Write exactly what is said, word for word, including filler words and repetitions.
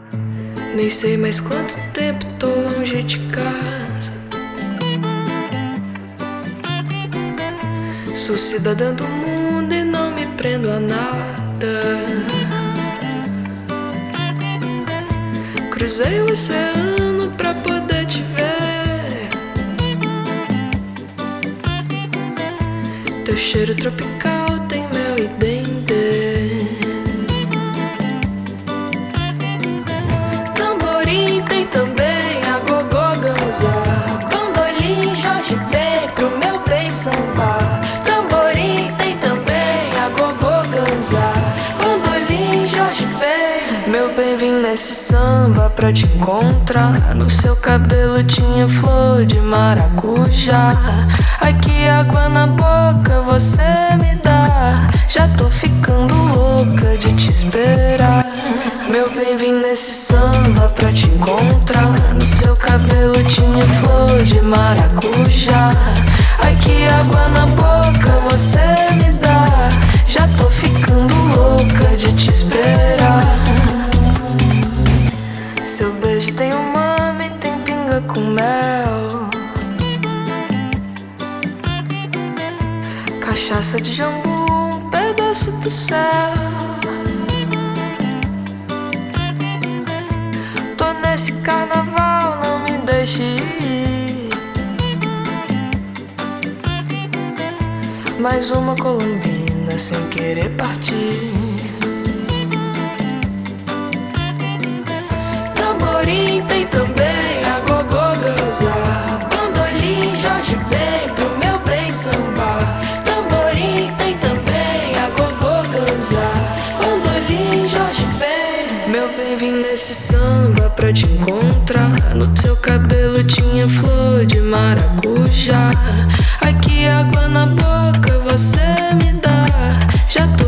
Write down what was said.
Nem sei mais quanto tempo tô longe de casa. Sou cidadã do mundo e não me prendo a nada. Cruzei o oceano pra poder te ver. Teu cheiro tropical tem mel e dendê. Tamborim tem também a gogô ganzá. Bandolim, Jorge Ben, pro meu bem sambar. Tamborim tem também a gogô ganzá. Bandolim, Jorge Ben. Meu bem, vim nesse samba pra te encontrar. No seu cabelo tinha flor de maracujá. Ai, que água na boca você me dá. Já tô ficando louca de te esperar. Meu bem, vim nesse samba pra te encontrar. No seu cabelo tinha flor de maracujá. Ai, que água na boca você me dá. Já tô ficando louca de te esperar. Seu beijo tem umami, tem pinga com mel. Cachaça de jambu, um pedaço do céu. Tô nesse carnaval, não me deixe ir. Mais uma colombina sem querer partir. Tamborim tem também a gogô ganzá. Bandolim, Jorge Ben, pro meu bem sambar. Tamborim tem também a gogô ganzá. Bandolim, Jorge Ben. Meu bem, vim nesse samba pra te encontrar. No seu cabelo tinha flor de maracujá. Ai, que água na boca você me dá. Já tô